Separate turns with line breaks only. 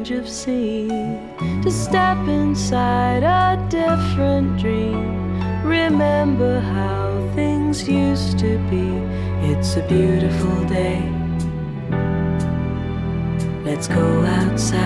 change of scene, to step inside a different dream. Remember how things used to be. It's a beautiful day. Let's go outside.